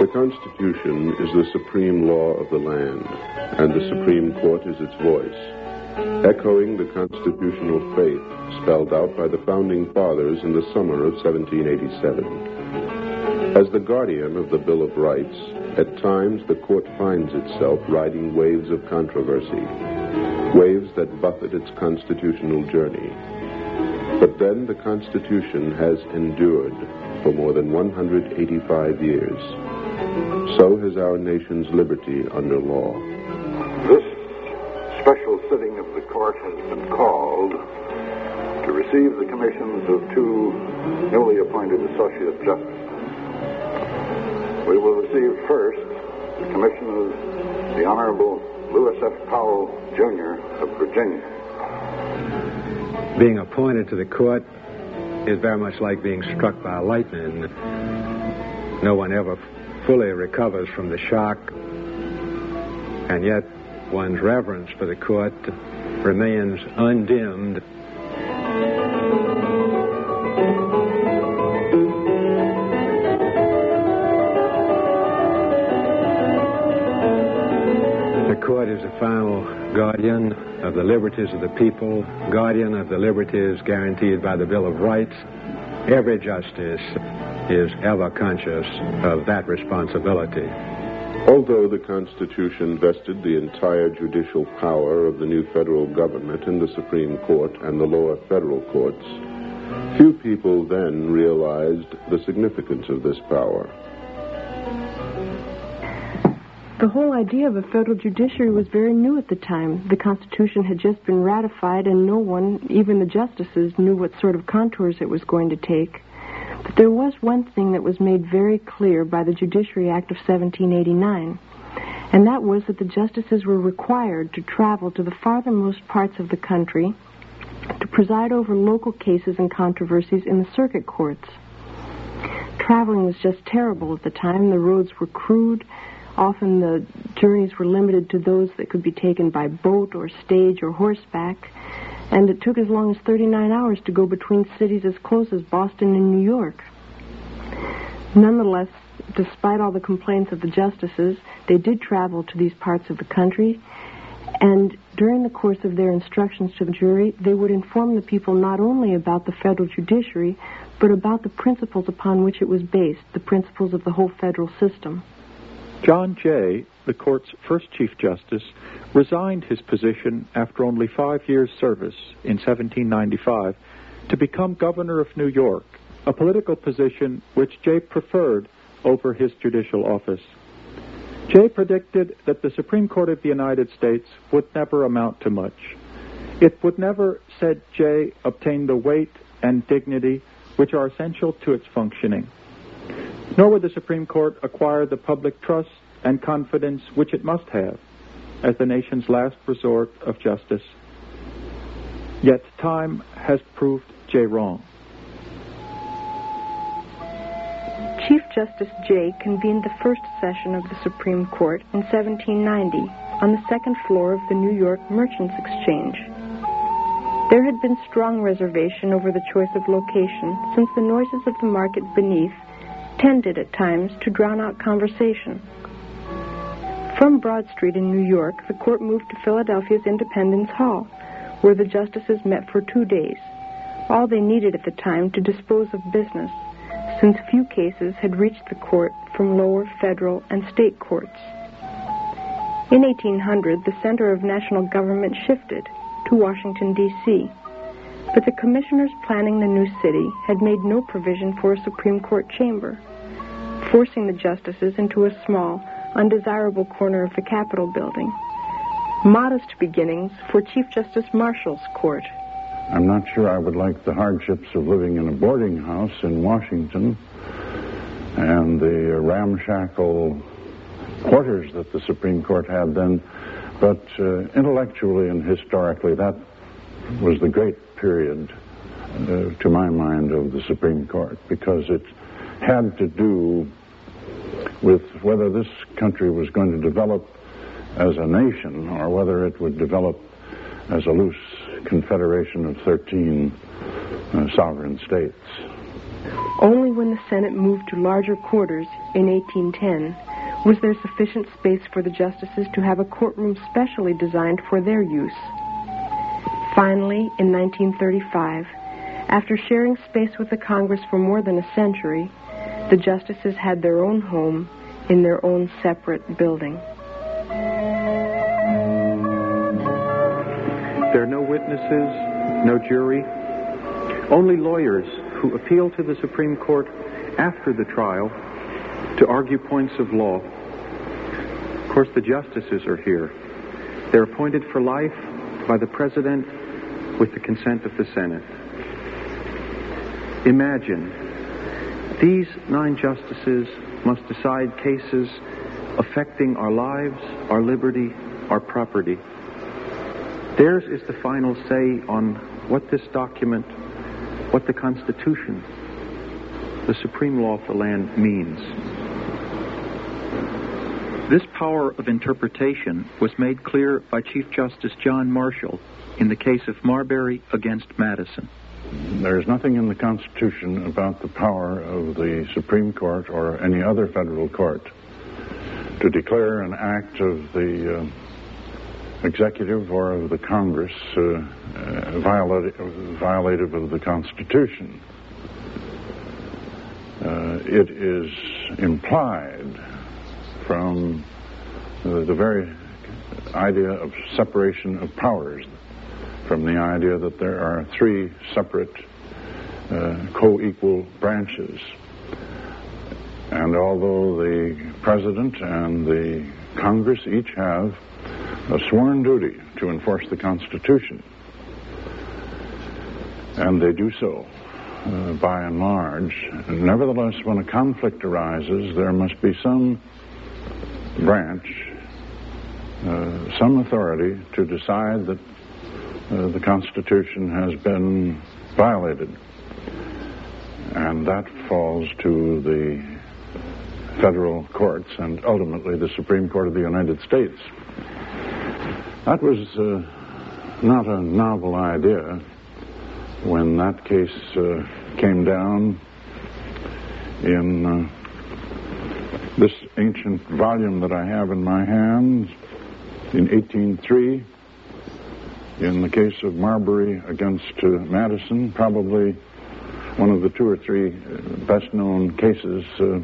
The Constitution is the supreme law of the land, and the Supreme Court is its voice, echoing the constitutional faith spelled out by the Founding Fathers in the summer of 1787. As the guardian of the Bill of Rights, at times the court finds itself riding waves of controversy, waves that buffet its constitutional journey. But then the Constitution has endured for more than 185 years. So has our nation's liberty under law. This special sitting of the court has been called to receive the commissions of two newly appointed associate justices. We will receive first the commission of the Honorable Lewis F. Powell, Jr. of Virginia. Being appointed to the court is very much like being struck by lightning. No one ever fully recovers from the shock, and yet one's reverence for the court remains undimmed. The court is the final guardian of the liberties of the people, guardian of the liberties guaranteed by the Bill of Rights. Every justice is ever conscious of that responsibility. Although the Constitution vested the entire judicial power of the new federal government in the Supreme Court and the lower federal courts, few people then realized the significance of this power. The whole idea of a federal judiciary was very new at the time. The Constitution had just been ratified, and no one, even the justices, knew what sort of contours it was going to take. But there was one thing that was made very clear by the Judiciary Act of 1789, and that was that the justices were required to travel to the farthermost parts of the country to preside over local cases and controversies in the circuit courts. Traveling was just terrible at the time. The roads were crude. Often the journeys were limited to those that could be taken by boat or stage or horseback, and it took as long as 39 hours to go between cities as close as Boston and New York. Nonetheless, despite all the complaints of the justices, they did travel to these parts of the country, and during the course of their instructions to the jury, they would inform the people not only about the federal judiciary, but about the principles upon which it was based, the principles of the whole federal system. John Jay, the court's first Chief Justice, resigned his position after only 5 years' service in 1795 to become governor of New York, a political position which Jay preferred over his judicial office. Jay predicted that the Supreme Court of the United States would never amount to much. It would never, said Jay, obtain the weight and dignity which are essential to its functioning. Nor would the Supreme Court acquire the public trust and confidence which it must have as the nation's last resort of justice. Yet time has proved Jay wrong. Chief Justice Jay convened the first session of the Supreme Court in 1790 on the second floor of the New York Merchants Exchange. There had been strong reservation over the choice of location, since the noises of the market beneath tended at times to drown out conversation. From Broad Street in New York, the court moved to Philadelphia's Independence Hall, where the justices met for 2 days, all they needed at the time to dispose of business, since few cases had reached the court from lower federal and state courts. In 1800, the center of national government shifted to Washington, D.C., but the commissioners planning the new city had made no provision for a Supreme Court chamber, forcing the justices into a small, undesirable corner of the Capitol building. Modest beginnings for Chief Justice Marshall's court. I'm not sure I would like the hardships of living in a boarding house in Washington and the ramshackle quarters that the Supreme Court had then, but intellectually and historically, that was the great period, to my mind, of the Supreme Court, because it had to do with whether this country was going to develop as a nation or whether it would develop as a loose confederation of 13 sovereign states. Only when the Senate moved to larger quarters in 1810 was there sufficient space for the justices to have a courtroom specially designed for their use. Finally, in 1935, after sharing space with the Congress for more than a century, the justices had their own home in their own separate building. There are no witnesses, no jury, only lawyers who appeal to the Supreme Court after the trial to argue points of law. Of course, the justices are here. They're appointed for life by the President with the consent of the Senate. Imagine, these 9 justices must decide cases affecting our lives, our liberty, our property. Theirs is the final say on what this document, what the Constitution, the supreme law of the land, means. This power of interpretation was made clear by Chief Justice John Marshall in the case of Marbury against Madison. There's nothing in the Constitution about the power of the Supreme Court or any other federal court to declare an act of the executive or of the Congress violative of the Constitution. It is implied from the very idea of separation of powers, from the idea that there are 3 separate co-equal branches. And although the President and the Congress each have a sworn duty to enforce the Constitution, and they do so by and large, nevertheless, when a conflict arises, there must be some branch, some authority to decide that the Constitution has been violated. And that falls to the federal courts and ultimately the Supreme Court of the United States. That was not a novel idea when that case came down in this ancient volume that I have in my hands in 1803. In the case of Marbury against Madison, probably one of the 2 or 3 best-known cases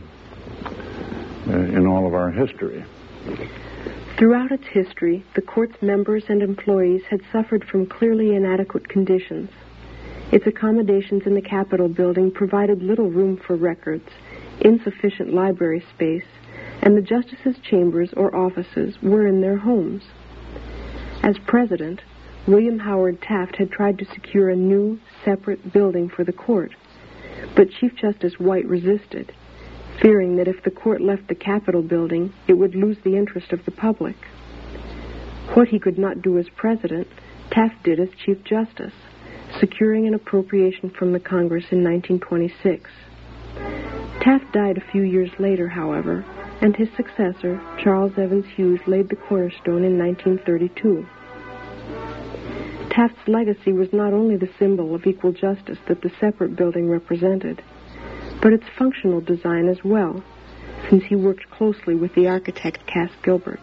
in all of our history. Throughout its history, the court's members and employees had suffered from clearly inadequate conditions. Its accommodations in the Capitol building provided little room for records, insufficient library space, and the justices' chambers or offices were in their homes. As president, William Howard Taft had tried to secure a new, separate building for the court, but Chief Justice White resisted, fearing that if the court left the Capitol building, it would lose the interest of the public. What he could not do as president, Taft did as Chief Justice, securing an appropriation from the Congress in 1926. Taft died a few years later, however, and his successor, Charles Evans Hughes, laid the cornerstone in 1932. Taft's legacy was not only the symbol of equal justice that the separate building represented, but its functional design as well, since he worked closely with the architect Cass Gilbert.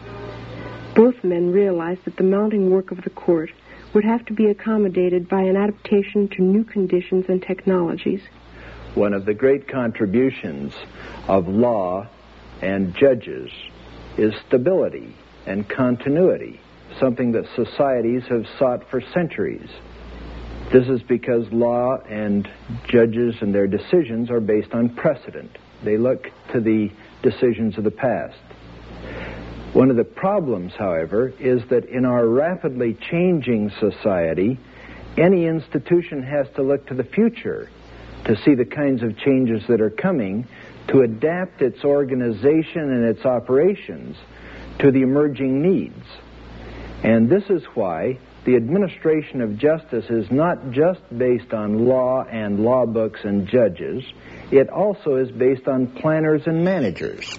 Both men realized that the mounting work of the court would have to be accommodated by an adaptation to new conditions and technologies. One of the great contributions of law and judges is stability and continuity, something that societies have sought for centuries. This is because law and judges and their decisions are based on precedent. They look to the decisions of the past. One of the problems, however, is that in our rapidly changing society, any institution has to look to the future to see the kinds of changes that are coming, to adapt its organization and its operations to the emerging needs. And this is why the administration of justice is not just based on law and law books and judges, it also is based on planners and managers.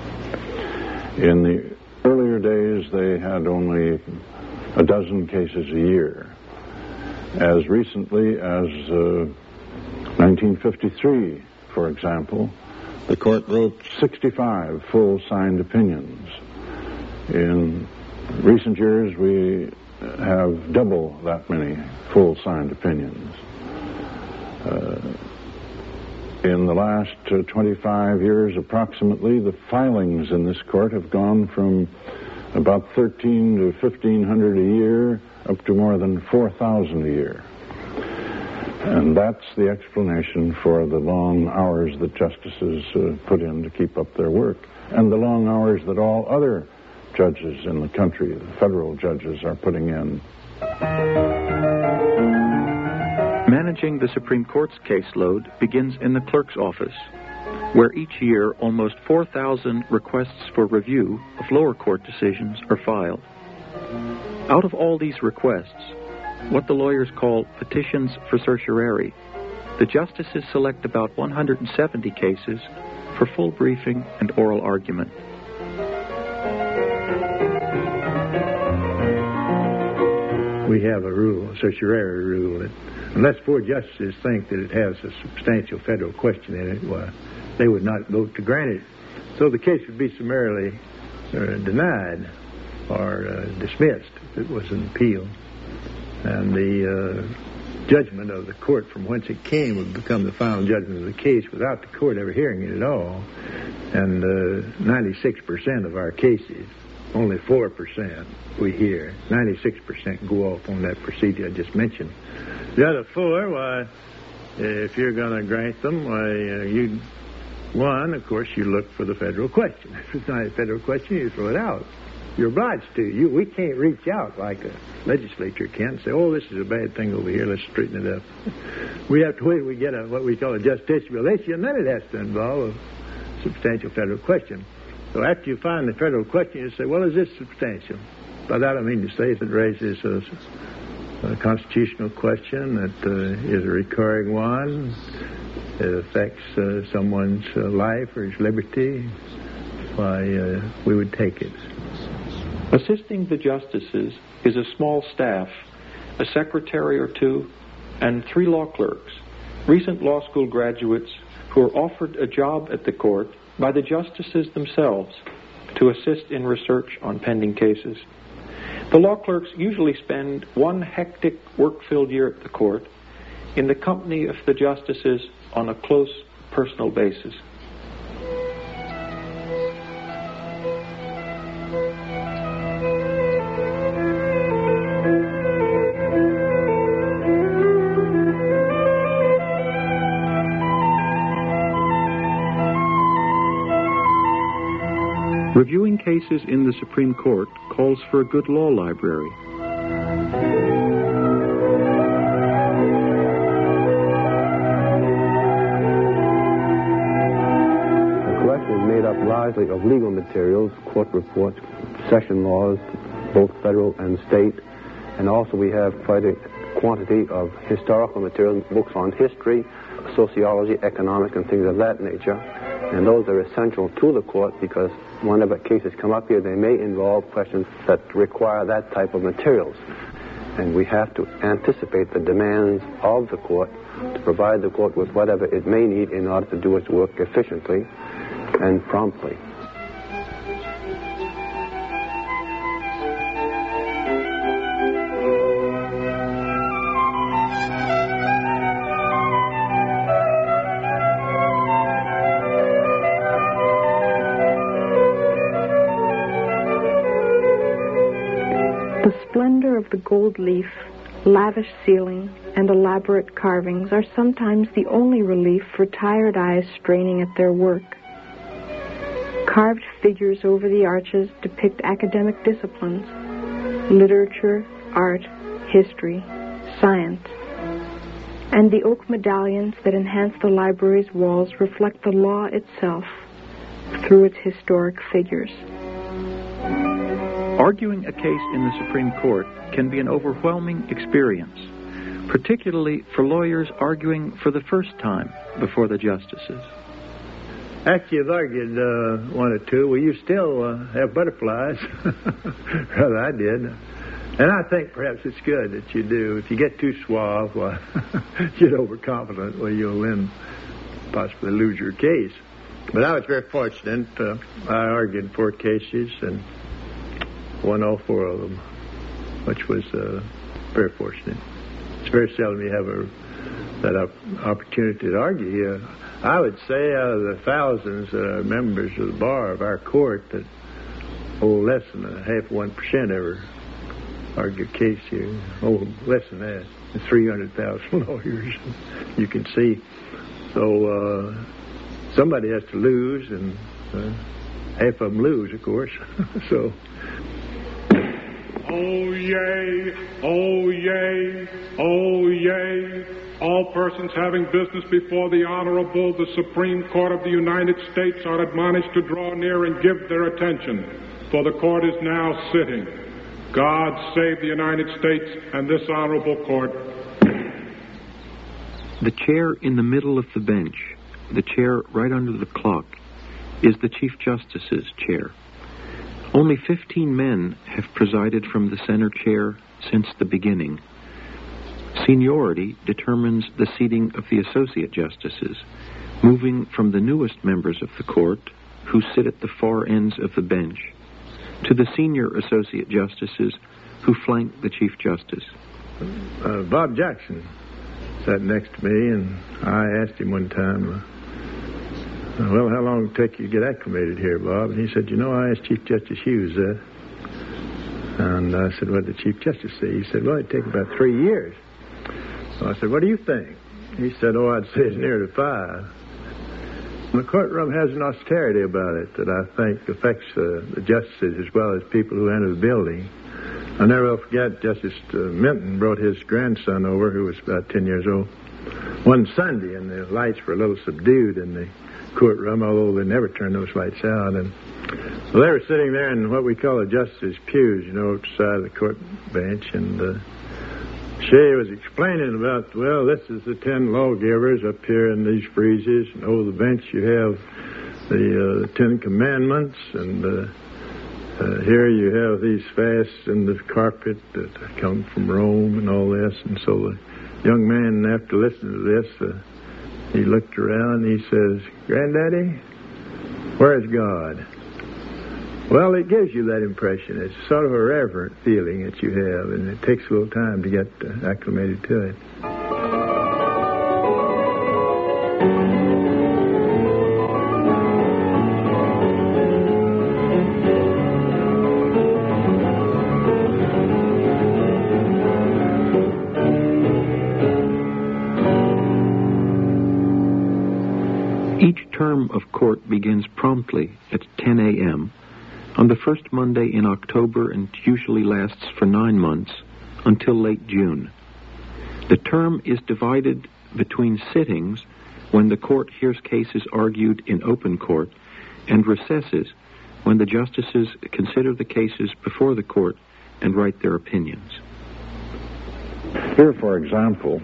In the earlier days, they had only a dozen cases a year. As recently as 1953, for example, the court wrote 65 full signed opinions. In recent years, we have double that many full signed opinions. In the last 25 years, approximately, the filings in this court have gone from about 1,300 to 1,500 a year up to more than 4,000 a year. And that's the explanation for the long hours that justices put in to keep up their work, and the long hours that all other judges in the country, the federal judges, are putting in. Managing the Supreme Court's caseload begins in the clerk's office, where each year almost 4,000 requests for review of lower court decisions are filed. Out of all these requests, what the lawyers call petitions for certiorari, the justices select about 170 cases for full briefing and oral argument. We have a rule, a certiorari rule, that unless 4 justices think that it has a substantial federal question in it, well, they would not vote to grant it. So the case would be summarily denied or dismissed if it was an appeal. And the judgment of the court from whence it came would become the final judgment of the case without the court ever hearing it at all. And 96% of our cases, only 4% we hear. 96% go off on that procedure I just mentioned. The other 4, why, if you're going to grant them, one, of course, you look for the federal question. If it's not a federal question, you throw it out. You're obliged to. We can't reach out like a legislature can and say, oh, this is a bad thing over here, let's straighten it up. We have to wait till we get what we call a justiciable issue, and then it has to involve a substantial federal question. So after you find the federal question, you say, well, is this substantial? By that I mean to say if it raises a constitutional question that is a recurring one, it affects someone's life or his liberty, why, we would take it. Assisting the justices is a small staff, a secretary or 2, and 3 law clerks, recent law school graduates who are offered a job at the court by the justices themselves to assist in research on pending cases. The law clerks usually spend one hectic, work-filled year at the court in the company of the justices on a close, personal basis. Reviewing cases in the Supreme Court calls for a good law library. The collection is made up largely of legal materials, court reports, session laws, both federal and state, and also we have quite a quantity of historical material, books on history, sociology, economic, and things of that nature. And those are essential to the court because whenever cases come up here, they may involve questions that require that type of materials. And we have to anticipate the demands of the court to provide the court with whatever it may need in order to do its work efficiently and promptly. The splendor of the gold leaf, lavish ceiling, and elaborate carvings are sometimes the only relief for tired eyes straining at their work. Carved figures over the arches depict academic disciplines, literature, art, history, science. And the oak medallions that enhance the library's walls reflect the law itself through its historic figures. Arguing a case in the Supreme Court can be an overwhelming experience, particularly for lawyers arguing for the first time before the justices. After you've argued one or two, well, you still have butterflies. Rather, I did. And I think perhaps it's good that you do. If you get too suave, well, get overconfident, well, you'll then possibly lose your case. But I was very fortunate. I argued 4 cases and won all 4 of them, which was very fortunate. It's very seldom you have that opportunity to argue. I would say out of the thousands that are members of the bar of our court that less than 0.5% ever argue a case here. Less than that. 300,000 lawyers, you can see. So somebody has to lose, and half of them lose, of course. So. Oh, yea, oh, yea, oh, yea. All persons having business before the Honorable, the Supreme Court of the United States are admonished to draw near and give their attention, for the court is now sitting. God save the United States and this honorable court. The chair in the middle of the bench, the chair right under the clock, is the Chief Justice's chair. Only 15 men have presided from the center chair since the beginning. Seniority determines the seating of the associate justices, moving from the newest members of the court, who sit at the far ends of the bench, to the senior associate justices who flank the Chief Justice. Bob Jackson sat next to me, and I asked him one time, well, how long did it take you to get acclimated here, Bob? And he said, I asked Chief Justice Hughes that. And I said, what did the Chief Justice say? He said, well, it'd take about 3 years. So I said, what do you think? He said, I'd say it's near to 5. The courtroom has an austerity about it that I think affects the justices as well as people who enter the building. I'll never forget Justice Minton brought his grandson over, who was about 10 years old, one Sunday, and the lights were a little subdued in the courtroom, although they never turned those lights out. And so they were sitting there in what we call the justices' pews, outside of the court bench, and Shea was explaining about, this is the 10 lawgivers up here in these friezes, and over the bench you have the 10 commandments, and here you have these fasts in the carpet that come from Rome and all this. And so the young man, after listening to this, he looked around and he says, Granddaddy, where's God? Well, it gives you that impression. It's sort of a reverent feeling that you have, and it takes a little time to get acclimated to it. Each term of court begins promptly at 10 a.m., on the first Monday in October, and usually lasts for 9 months, until late June. The term is divided between sittings, when the court hears cases argued in open court, and recesses, when the justices consider the cases before the court and write their opinions. Here, for example,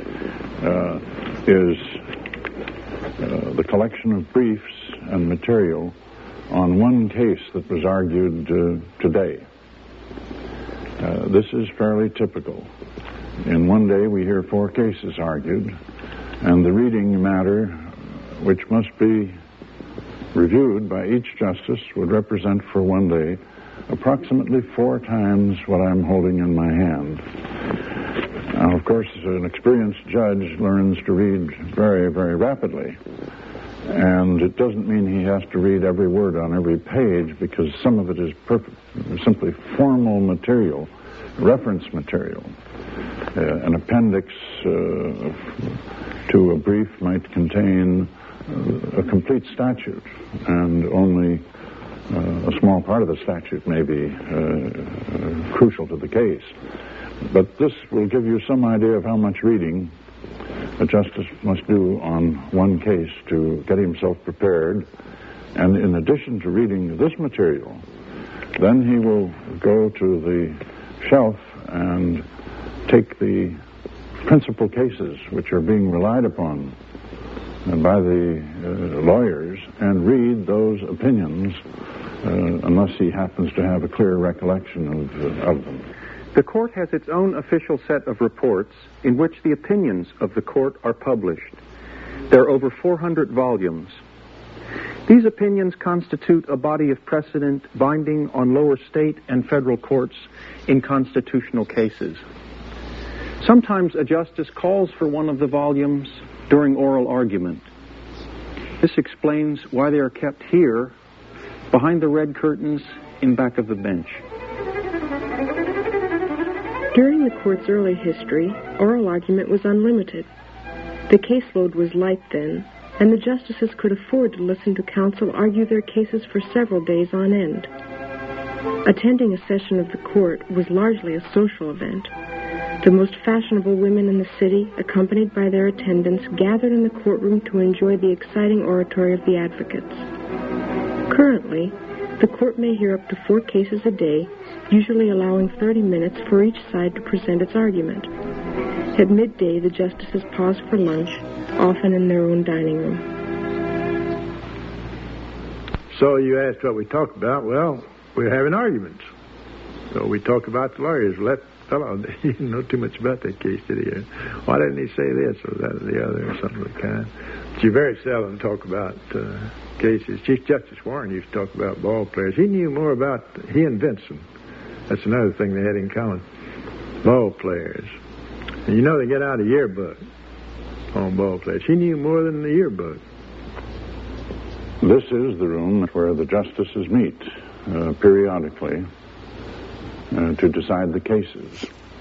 is the collection of briefs and material on one case that was argued today. This is fairly typical. In one day we hear 4 cases argued, and the reading matter, which must be reviewed by each justice, would represent for one day approximately 4 times what I'm holding in my hand. Now, of course, an experienced judge learns to read very, very rapidly. And it doesn't mean he has to read every word on every page, because some of it is simply formal material, reference material. An appendix to a brief might contain a complete statute, and only a small part of the statute may be crucial to the case. But this will give you some idea of how much reading a justice must do on one case to get himself prepared. And in addition to reading this material, then he will go to the shelf and take the principal cases which are being relied upon by the lawyers and read those opinions, unless he happens to have a clear recollection of them. The court has its own official set of reports in which the opinions of the court are published. There are over 400 volumes. These opinions constitute a body of precedent binding on lower state and federal courts in constitutional cases. Sometimes a justice calls for one of the volumes during oral argument. This explains why they are kept here, behind the red curtains in back of the bench. During the court's early history, oral argument was unlimited. The caseload was light then, and the justices could afford to listen to counsel argue their cases for several days on end. Attending a session of the court was largely a social event. The most fashionable women in the city, accompanied by their attendants, gathered in the courtroom to enjoy the exciting oratory of the advocates. Currently, the court may hear up to 4 cases a day, usually allowing 30 minutes for each side to present its argument. At midday, the justices pause for lunch, often in their own dining room. So you asked what we talked about. Well, we're having arguments. So we talk about the lawyers. That fellow, he didn't know too much about that case, did he? Why didn't he say this or that or the other or something of the kind? But you very seldom talk about cases. Chief Justice Warren used to talk about ball players. He knew more about, he and Vinson. That's another thing they had in common. Ball players. And you know they get out a yearbook on ball players. He knew more than the yearbook. This is the room where the justices meet periodically to decide the cases.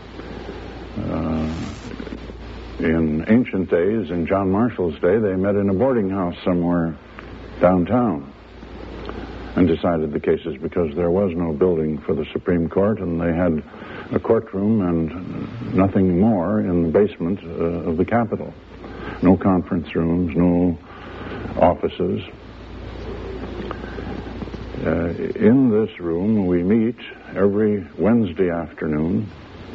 In ancient days, in John Marshall's day, they met in a boarding house somewhere downtown and decided the cases because there was no building for the Supreme Court, and they had a courtroom and nothing more in the basement of the Capitol. No conference rooms, no offices. In this room, we meet every Wednesday afternoon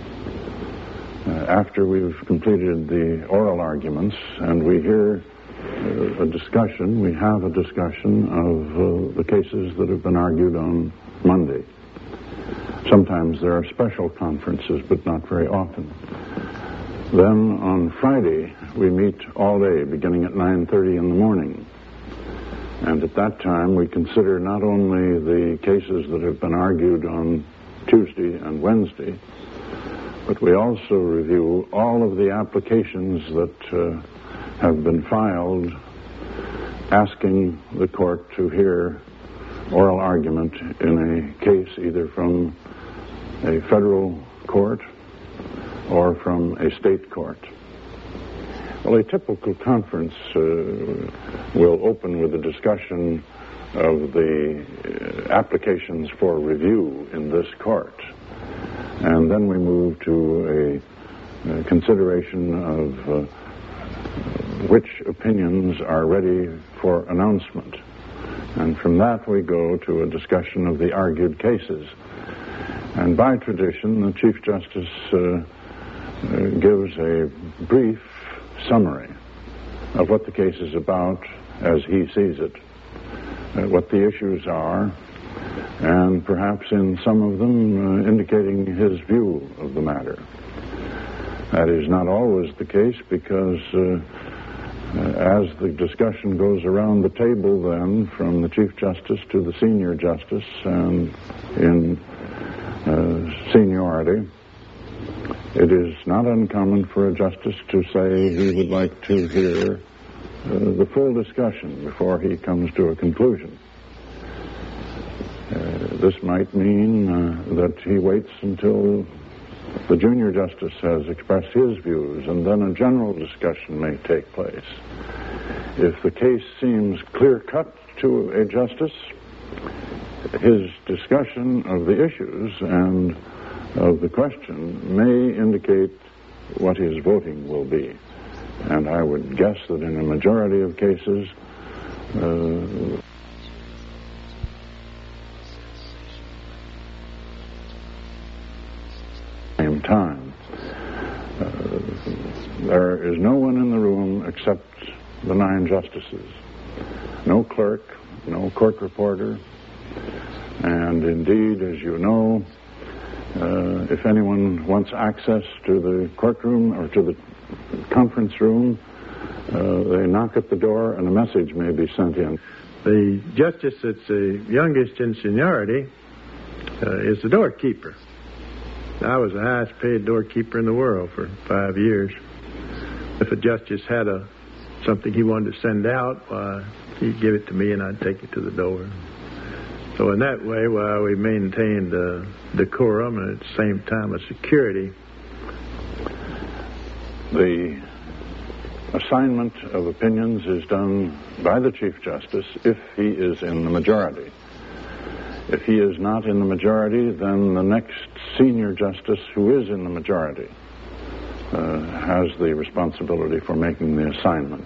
after we've completed the oral arguments, and we hear a discussion. We have a discussion of the cases that have been argued on Monday. Sometimes there are special conferences, but not very often. Then on Friday, we meet all day, beginning at 9:30 in the morning. And at that time, we consider not only the cases that have been argued on Tuesday and Wednesday, but we also review all of the applications that have been filed asking the court to hear oral argument in a case either from a federal court or from a state court. Well, a typical conference will open with a discussion of the applications for review in this court. And then we move to a consideration of which opinions are ready for announcement. And from that we go to a discussion of the argued cases. And by tradition, the Chief Justice gives a brief summary of what the case is about as he sees it, what the issues are, and perhaps in some of them indicating his view of the matter. That is not always the case because as the discussion goes around the table then from the Chief Justice to the Senior Justice and in seniority, it is not uncommon for a justice to say he would like to hear the full discussion before he comes to a conclusion. This might mean that he waits until the junior justice has expressed his views, and then a general discussion may take place. If the case seems clear-cut to a justice, his discussion of the issues and of the question may indicate what his voting will be. And I would guess that in a majority of cases, same time. There is no one in the room except the 9 justices. No clerk, no court reporter, and indeed, as you know, If anyone wants access to the courtroom or to the conference room, they knock at the door and a message may be sent in. The justice that's the youngest in seniority is the doorkeeper. I was the highest paid doorkeeper in the world for 5 years. If a justice had something he wanted to send out, he'd give it to me and I'd take it to the door. So in that way, we maintained decorum and at the same time a security. The assignment of opinions is done by the Chief Justice if he is in the majority. If he is not in the majority, then the next senior justice who is in the majority has the responsibility for making the assignment.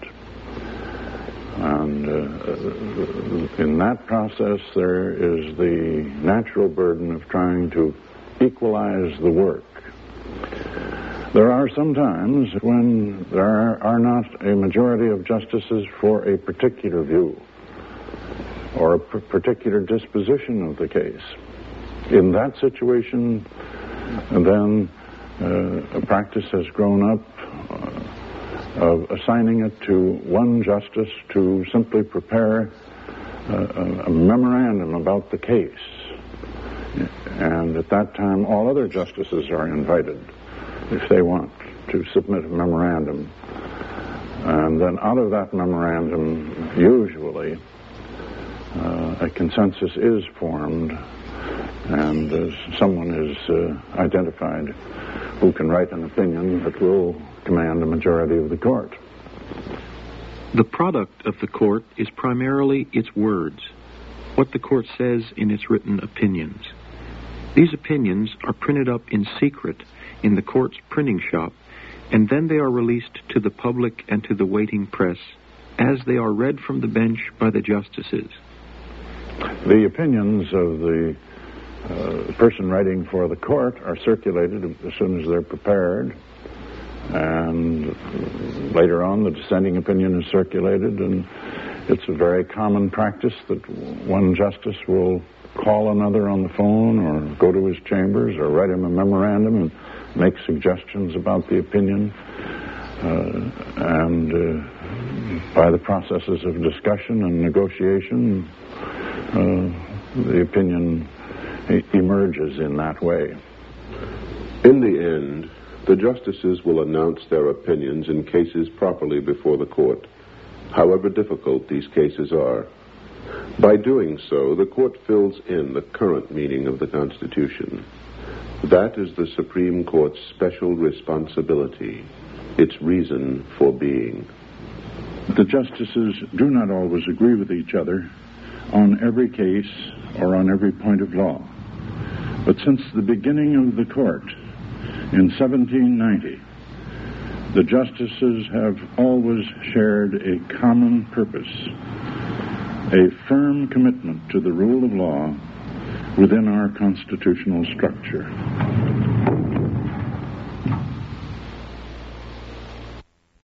And in that process, there is the natural burden of trying to equalize the work. There are some times when there are not a majority of justices for a particular view or a particular disposition of the case. In that situation, then a practice has grown up of assigning it to one justice to simply prepare a memorandum about the case. And at that time, all other justices are invited, if they want, to submit a memorandum. And then out of that memorandum, usually, a consensus is formed, and someone is identified who can write an opinion that will command a majority of the court. The product of the court is primarily its words, what the court says in its written opinions. These opinions are printed up in secret in the court's printing shop, and then they are released to the public and to the waiting press as they are read from the bench by the justices. The opinions of the person writing for the court are circulated as soon as they're prepared, and later on the dissenting opinion is circulated, and it's a very common practice that one justice will call another on the phone or go to his chambers or write him a memorandum and make suggestions about the opinion, and by the processes of discussion and negotiation, the opinion emerges in that way. In the end, the justices will announce their opinions in cases properly before the court, however difficult these cases are. By doing so, the court fills in the current meaning of the Constitution. That is the Supreme Court's special responsibility, its reason for being. The justices do not always agree with each other on every case or on every point of law. But since the beginning of the court in 1790, the justices have always shared a common purpose, a firm commitment to the rule of law within our constitutional structure.